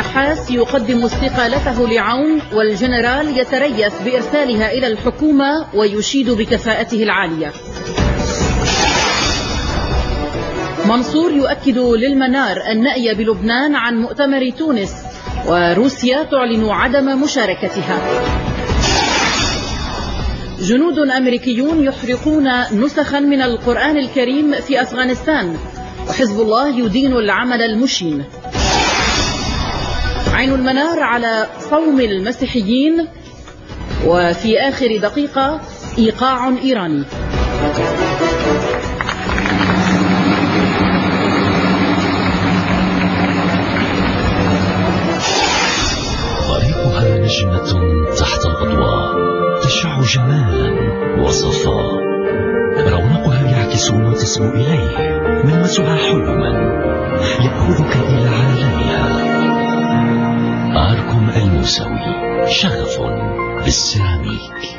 النحاس يقدم استقالته لعون، والجنرال يتريث بإرسالها إلى الحكومة ويشيد بكفاءته العالية. منصور يؤكد للمنار النأي بلبنان عن مؤتمر تونس، وروسيا تعلن عدم مشاركتها. جنود أمريكيون يحرقون نسخا من القرآن الكريم في أفغانستان، وحزب الله يدين العمل المشين. عين المنار على صوم المسيحيين، وفي آخر دقيقة إيقاع إيراني. طريقها نجمة تحت الأضواء تشع جمالا وصفاء، رونقها يعكس وتصبو إليه، ملمسها حلما يأخذك إلى عالمها. آركم الموسوي، شغف بالسيراميك.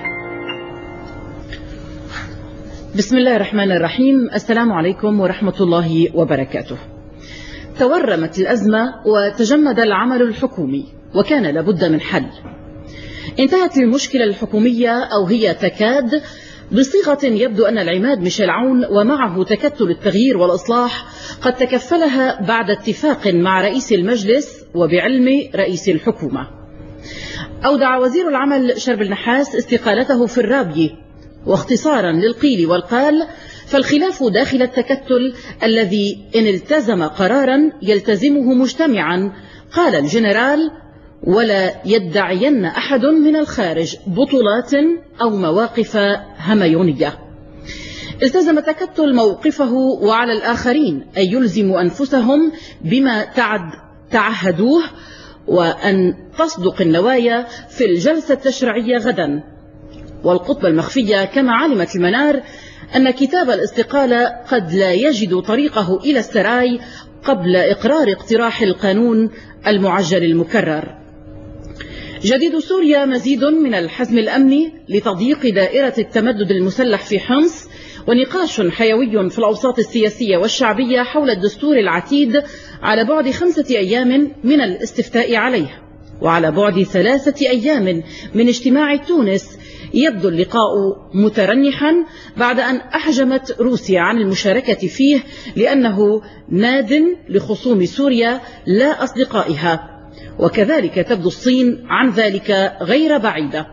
بسم الله الرحمن الرحيم. السلام عليكم ورحمة الله وبركاته. تورمت الأزمة وتجمد العمل الحكومي، وكان لابد من حل. انتهت المشكلة الحكومية، أو هي تكاد، بصيغة يبدو أن العماد ميشيل عون ومعه تكتل التغيير والإصلاح قد تكفلها بعد اتفاق مع رئيس المجلس وبعلم رئيس الحكومة. أودع وزير العمل شرب النحاس استقالته في الرابية، واختصارا للقيل والقال فالخلاف داخل التكتل الذي إن التزم قرارا يلتزمه مجتمعا، قال الجنرال، ولا يدعين أحد من الخارج بطولات أو مواقف هميونية. التزم التكتل موقفه، وعلى الآخرين أن يلزموا أنفسهم بما تعهدوه، وأن تصدق النوايا في الجلسة التشريعية غدا. والقطبة المخفية كما علمت المنار أن كتاب الاستقالة قد لا يجد طريقه إلى السراي قبل إقرار اقتراح القانون المعجل المكرر. جديد سوريا مزيد من الحزم الأمني لتضييق دائرة التمدد المسلح في حمص، ونقاش حيوي في الأوساط السياسية والشعبية حول الدستور العتيد على بعد 5 أيام من الاستفتاء عليه، وعلى بعد 3 أيام من اجتماع تونس. يبدو اللقاء مترنحا بعد أن أحجمت روسيا عن المشاركة فيه لأنه ناد لخصوم سوريا لا أصدقائها، وكذلك تبدو الصين عن ذلك غير بعيدة.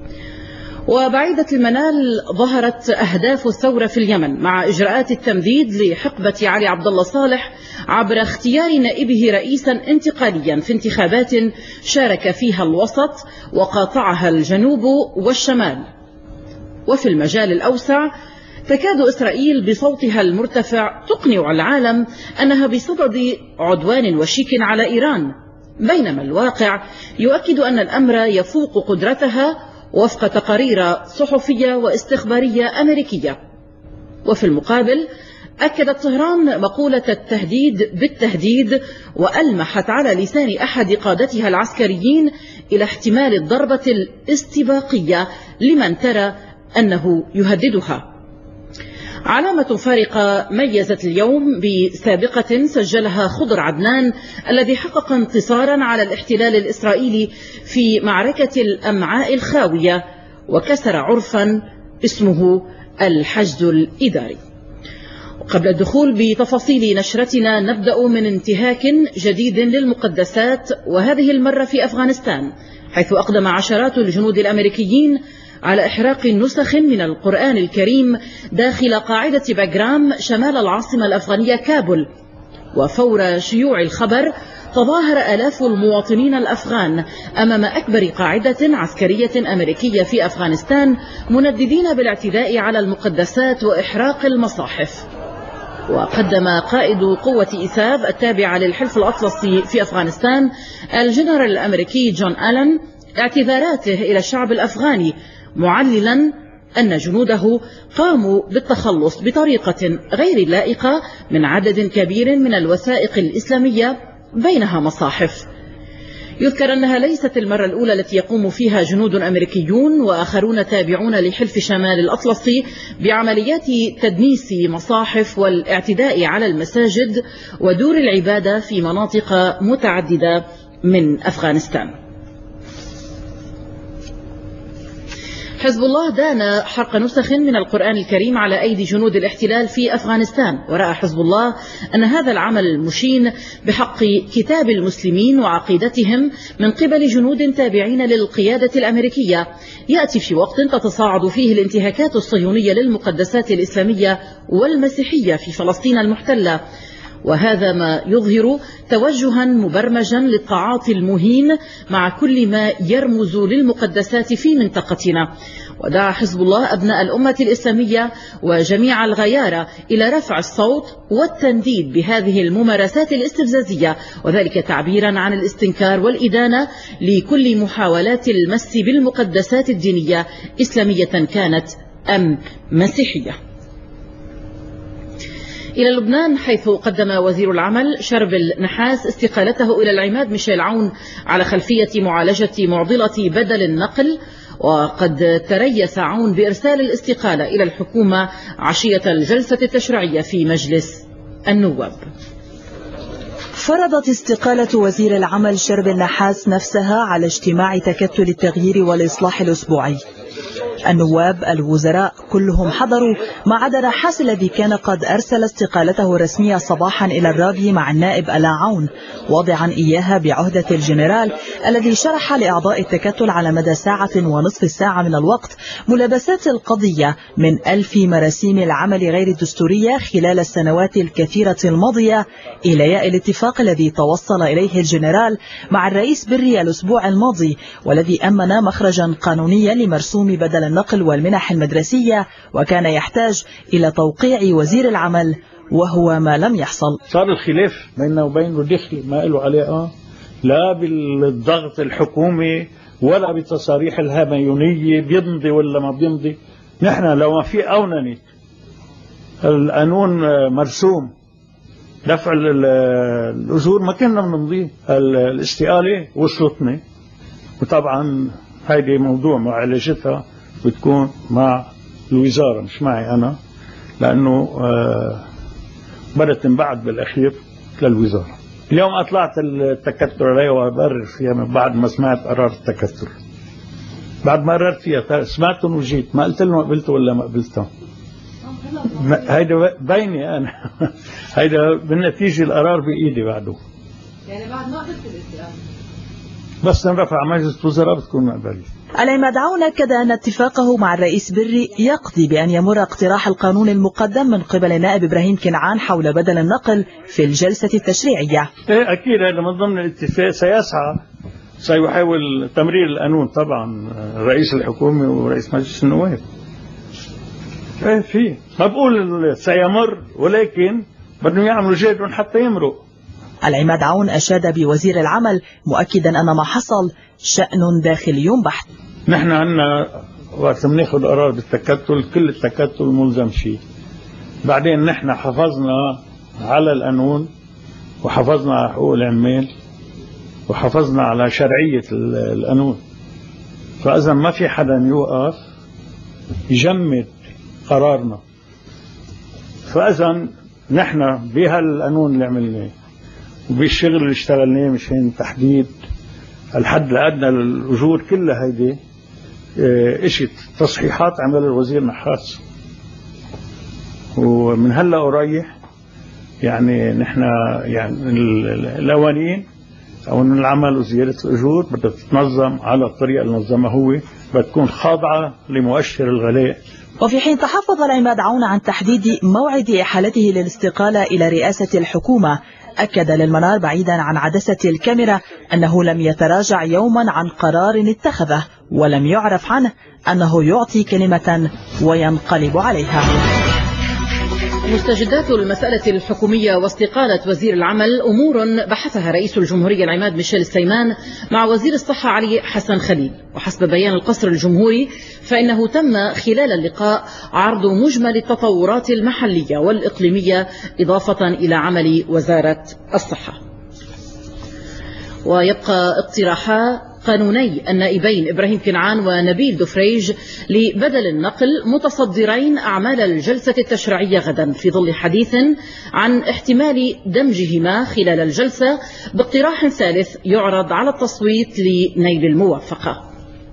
وبعيدة المنال ظهرت أهداف الثورة في اليمن مع إجراءات التمديد لحقبة علي عبد الله صالح عبر اختيار نائبه رئيسا انتقاليا في انتخابات شارك فيها الوسط وقاطعها الجنوب والشمال. وفي المجال الأوسع تكاد إسرائيل بصوتها المرتفع تقنع العالم أنها بصدد عدوان وشيك على إيران، بينما الواقع يؤكد أن الأمر يفوق قدرتها وفق تقارير صحفية واستخبارية أمريكية. وفي المقابل أكدت طهران مقولة التهديد بالتهديد، وألمحت على لسان أحد قادتها العسكريين إلى احتمال الضربة الاستباقية لمن ترى أنه يهددها. علامة فارقة ميزت اليوم بسابقة سجلها خضر عدنان الذي حقق انتصارا على الاحتلال الإسرائيلي في معركة الأمعاء الخاوية، وكسر عرفا اسمه الحشد الإداري. قبل الدخول بتفاصيل نشرتنا نبدأ من انتهاك جديد للمقدسات، وهذه المرة في أفغانستان، حيث أقدم عشرات الجنود الأمريكيين على إحراق نسخ من القرآن الكريم داخل قاعدة باغرام شمال العاصمة الأفغانية كابول. وفور شيوع الخبر تظاهر آلاف المواطنين الأفغان أمام أكبر قاعدة عسكرية أمريكية في أفغانستان، منددين بالاعتداء على المقدسات وإحراق المصاحف. وقدم قائد قوة إيساف التابعة للحلف الأطلسي في أفغانستان الجنرال الأمريكي جون آلن اعتذاراته إلى الشعب الأفغاني، معللا أن جنوده قاموا بالتخلص بطريقة غير لائقة من عدد كبير من الوثائق الإسلامية بينها مصاحف. يذكر أنها ليست المرة الأولى التي يقوم فيها جنود أمريكيون وآخرون تابعون لحلف شمال الأطلسي بعمليات تدنيس مصاحف والاعتداء على المساجد ودور العبادة في مناطق متعددة من أفغانستان. حزب الله دان حرق نسخ من القرآن الكريم على أيدي جنود الاحتلال في أفغانستان، ورأى حزب الله أن هذا العمل المشين بحق كتاب المسلمين وعقيدتهم من قبل جنود تابعين للقيادة الأمريكية يأتي في وقت تتصاعد فيه الانتهاكات الصهيونية للمقدسات الإسلامية والمسيحية في فلسطين المحتلة، وهذا ما يظهر توجها مبرمجا للتعاطي المهين مع كل ما يرمز للمقدسات في منطقتنا. ودعا حزب الله أبناء الأمة الإسلامية وجميع الغيارى إلى رفع الصوت والتنديد بهذه الممارسات الاستفزازية، وذلك تعبيرا عن الاستنكار والإدانة لكل محاولات المس بالمقدسات الدينية إسلامية كانت أم مسيحية. إلى لبنان، حيث قدم وزير العمل شربل نحاس استقالته إلى العماد ميشيل عون على خلفية معالجة معضلة بدل النقل، وقد تريث عون بإرسال الاستقالة إلى الحكومة عشية الجلسة التشريعية في مجلس النواب. فرضت استقالة وزير العمل شربل نحاس نفسها على اجتماع تكتل التغيير والإصلاح الأسبوعي. النواب الوزراء كلهم حضروا ما عدا نحاس الذي كان قد أرسل استقالته الرسمية صباحا إلى الرابي مع النائب ألا عون، واضعا إياها بعهدة الجنرال الذي شرح لأعضاء التكتل على مدى ساعة ونصف الساعة من الوقت ملابسات القضية من 1000 مراسيم العمل غير الدستورية خلال السنوات الكثيرة الماضية إلى الاتفاق الذي توصل إليه الجنرال مع الرئيس بري الأسبوع الماضي، والذي أمن مخرجا قانونيا لمرسوم بدل النقل والمنح المدرسية، وكان يحتاج إلى توقيع وزير العمل وهو ما لم يحصل. صار الخلاف بيننا وبينه دخل ما له علاقة لا بالضغط الحكومي ولا بالتصاريح الهميونية بيمضي ولا ما بيمضي. نحن لو ما في أونني القانون مرسوم دفع الأجور ما كنا بنمضيه. الاستقالة وصلتني، وطبعا هيدي موضوع معالجتها بتكون مع الوزارة مش معي أنا، لأنه بدأت تنبعت بالأخير للوزارة. اليوم أطلعت التكتل علي وأبرر فيها من بعد ما سمعت قرار التكتل. بعد ما قررت فيها سمعتهم وجيت، ما قلت لهم قبلته ولا ما قبلته. هيدا بيني أنا هيدا بالنتيجة القرار بإيدي بعده، يعني بعد ما قلت الاستقالة بس نرفع مجلس وزراء بتكون مقبلة. العماد عون أكد أن اتفاقه مع الرئيس بري يقضي بأن يمر اقتراح القانون المقدم من قبل النائب إبراهيم كنعان حول بدل النقل في الجلسة التشريعية. أكيد هذا من ضمن الاتفاق. سيحاول تمرير القانون طبعا رئيس الحكومة ورئيس مجلس النواب. في ما بقول سيمر، ولكن بدهم يعملوا جهد حتى يمروا. العماد عون أشاد بوزير العمل مؤكدا أن ما حصل شأن داخلي بحت. نحن عندنا وقت بناخذ قرار بالتكتل كل التكتل ملزم شيء، بعدين نحن حافظنا على القانون وحافظنا على حقوق العمال وحافظنا على شرعية القانون، فإذا ما في حدا يوقف يجمد قرارنا. فإذا نحن بهالقانون اللي عملناه وبالشغل اللي اشتغلناه مشان تحديد الحد الأدنى للأجور كلها هيدي اشي تصحيحات عمل الوزير نحاس. ومن هلا ورايح يعني نحن يعني الاولين او ان العمل وزياده الاجور بدها تتنظم على الطريقه اللي نظمها هو، بتكون خاضعه لمؤشر الغلاء. وفي حين تحفظ العماد عون عن تحديد موعد إحالته للاستقالة إلى رئاسة الحكومة، أكد للمنار بعيدا عن عدسة الكاميرا أنه لم يتراجع يوما عن قرار اتخذه، ولم يعرف عنه أنه يعطي كلمة وينقلب عليها. مستجدات المسألة الحكومية واستقالة وزير العمل أمور بحثها رئيس الجمهورية العماد ميشيل سليمان مع وزير الصحة علي حسن خليل. وحسب بيان القصر الجمهوري فإنه تم خلال اللقاء عرض مجمل التطورات المحلية والإقليمية إضافة إلى عمل وزارة الصحة. ويبقى اقتراحا قانوني النائبين إبراهيم كنعان ونبيل دفريج لبدل النقل متصدرين أعمال الجلسة التشريعية غدا، في ظل حديث عن احتمال دمجهما خلال الجلسة باقتراح ثالث يعرض على التصويت لنيل الموافقة.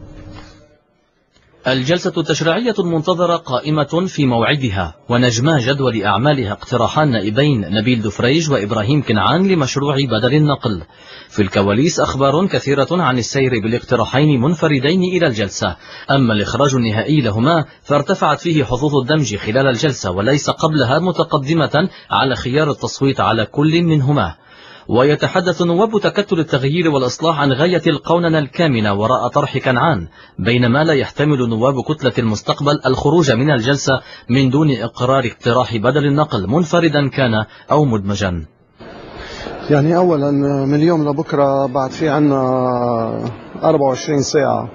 الجلسة التشريعية المنتظرة قائمة في موعدها، ونجما جدول أعمالها اقتراحان نائبين نبيل دفريج وإبراهيم كنعان لمشروع بدل النقل. في الكواليس أخبار كثيرة عن السير بالاقتراحين منفردين إلى الجلسة، أما الإخراج النهائي لهما فارتفعت فيه حظوظ الدمج خلال الجلسة وليس قبلها، متقدمة على خيار التصويت على كل منهما. ويتحدث نواب تكتل التغيير والإصلاح عن غاية القوننة الكامنة وراء طرح كنعان، بينما لا يحتمل نواب كتلة المستقبل الخروج من الجلسة من دون إقرار اقتراح بدل النقل منفردا كان أو مدمجا. يعني أولا من اليوم لبكرة بعد في عنا 24 ساعة،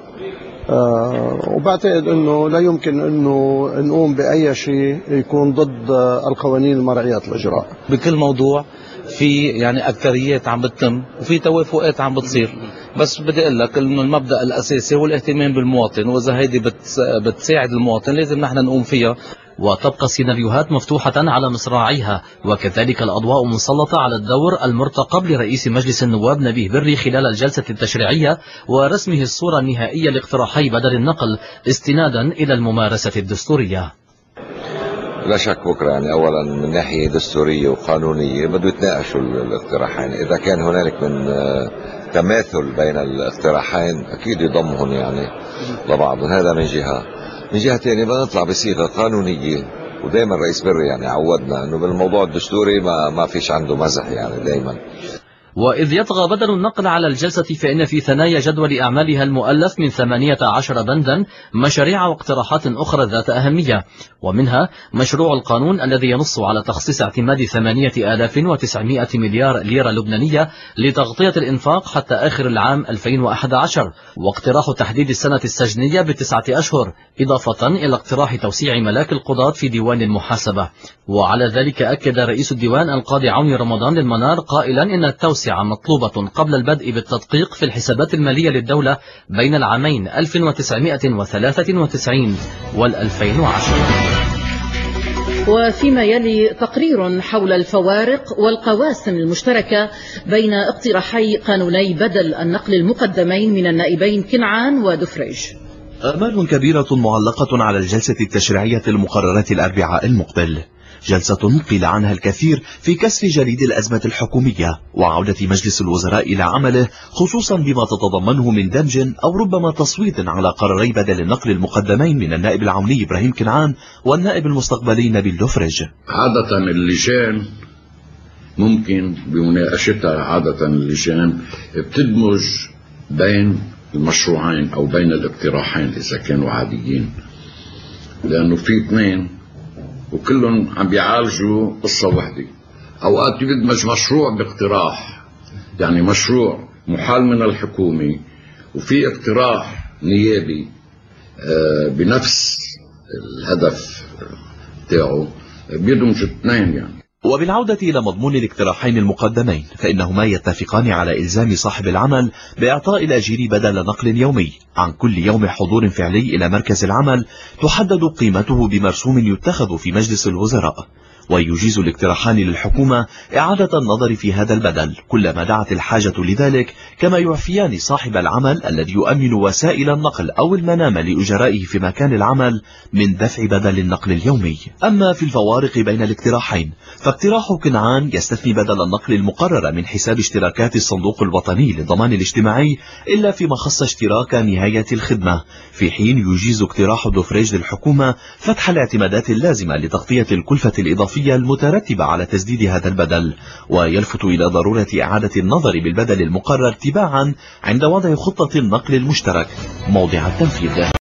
وبعتقد أنه لا يمكن أنه نقوم بأي شيء يكون ضد القوانين المرعية الإجراء. بكل موضوع في يعني أكثريات عم بتتم وفي توافقات عم بتصير، بس بدي أقول لك إنه المبدأ الأساسي هو الاهتمام بالمواطن، وإذا هيدي بتساعد المواطن لازم نحن نقوم فيها. وتبقى السيناريوهات مفتوحة على مصراعيها، وكذلك الأضواء مسلطة على الدور المرتقب لرئيس مجلس النواب نبيه بري خلال الجلسة التشريعية ورسمه الصورة النهائية لاقتراحي بدل النقل استنادا إلى الممارسة الدستورية. لا شك بكرة يعني أولا من ناحية دستورية وقانونية بده يتناقشوا الاقتراحين، إذا كان هنالك من تماثل بين الاقتراحين أكيد يضمهم يعني لبعضهم، هذا من جهة. من جهة ثانية بدنا نطلع بصيغة قانونية، ودائما رئيس بري يعني عودنا أنه بالموضوع الدستوري ما فيش عنده مزح يعني دائما. وإذ يطغى بدل النقل على الجلسة فإن في ثنايا جدول أعمالها المؤلف من 18 بندا مشاريع واقتراحات أخرى ذات أهمية، ومنها مشروع القانون الذي ينص على تخصيص اعتماد 8900 مليار ليرة لبنانية لتغطية الإنفاق حتى آخر العام 2011، واقتراح تحديد السنة السجنية ب9 أشهر، إضافة إلى اقتراح توسيع ملاك القضاة في ديوان المحاسبة. وعلى ذلك أكد رئيس الديوان القاضي عوني رمضان للمنار قائلا إن التوسعة مطلوبة قبل البدء بالتدقيق في الحسابات المالية للدولة بين العامين 1993 وال2010. وفيما يلي تقرير حول الفوارق والقواسم المشتركة بين اقتراحي قانوني بدل النقل المقدمين من النائبين كنعان ودفريج. آمال كبيرة معلقة على الجلسة التشريعية المقررة الأربعاء المقبل، جلسة قيل عنها الكثير في كسر جليد الأزمة الحكومية وعودة مجلس الوزراء إلى عمله، خصوصا بما تتضمنه من دمج أو ربما تصويت على قراري بدل النقل المقدمين من النائب العوني إبراهيم كنعان والنائب المستقبلي نبيل دفريج. عادة اللجان ممكن بمناقشتها اللجان بتدمج بين المشروعين أو بين الاقتراحين إذا كانوا عاديين، لأنه في اثنين وكلهم عم بيعالجوا قصة واحدة. أوقات بيدمج مشروع باقتراح، يعني مشروع محال من الحكومة وفي اقتراح نيابي بنفس الهدف تاعه، بيدمج اثنين يعني. وبالعودة إلى مضمون الاقتراحين المقدمين فإنهما يتفقان على إلزام صاحب العمل بإعطاء الأجير بدل نقل يومي عن كل يوم حضور فعلي إلى مركز العمل تحدد قيمته بمرسوم يتخذ في مجلس الوزراء. ويجيز الاقتراحان للحكومة إعادة النظر في هذا البدل كلما دعت الحاجة لذلك، كما يعفيان صاحب العمل الذي يؤمن وسائل النقل أو المنام لأجرائه في مكان العمل من دفع بدل النقل اليومي. أما في الفوارق بين الاقتراحين فاقتراح كنعان يستثني بدل النقل المقرر من حساب اشتراكات الصندوق الوطني للضمان الاجتماعي إلا فيما خص اشتراك نهاية الخدمة، في حين يجيز اقتراح دفريج للحكومة فتح الاعتمادات اللازمة لتغطية الكلفة الإضافية المترتبة على تسديد هذا البدل. ويلفت إلى ضرورة إعادة النظر بالبدل المقرر تباعا عند وضع خطة النقل المشترك موضع التنفيذ.